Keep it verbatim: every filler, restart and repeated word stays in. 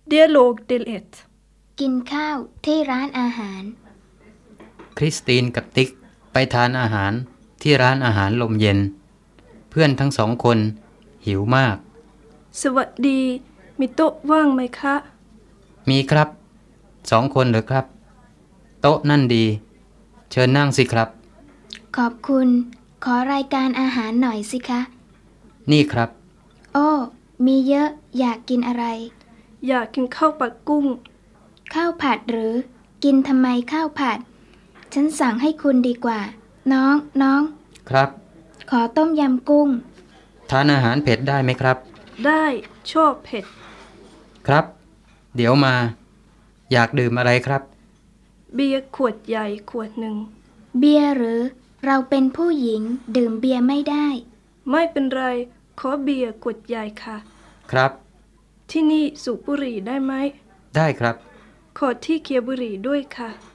Dialog del ett กินข้าวที่ร้านอาหารคริสตินกับติ๊กไปทานอาหารที่ร้านอาหารลมเย็นเพื่อนทั้งสองคนหิวมากสวัสดีมีโต๊ะว่างไหมคะมีครับสองคนเหรอครับโต๊ะนั่นดีเชิญนั่งสิครับขอบคุณขอรายการอาหารหน่อยสิคะนี่ครับโอ้มีเยอะอยากกินอะไรอยากกินข้าวผัดกุ้งข้าวผัดหรือกินทำไมข้าวผัดฉันสั่งให้คุณดีกว่าน้องน้องครับขอต้มยำกุ้งทานอาหารเผ็ดได้ไหมครับได้ชอบเผ็ดครับเดี๋ยวมาอยากดื่มอะไรครับเบียร์ขวดใหญ่ขวดหนึ่งเบียร์หรือเราเป็นผู้หญิงดื่มเบียร์ไม่ได้ไม่เป็นไรขอเบียร์ขวดใหญ่ค่ะครับที่นี่สูบบุหรี่ได้ไหมได้ครับขอที่เคียบุหรี่ด้วยค่ะ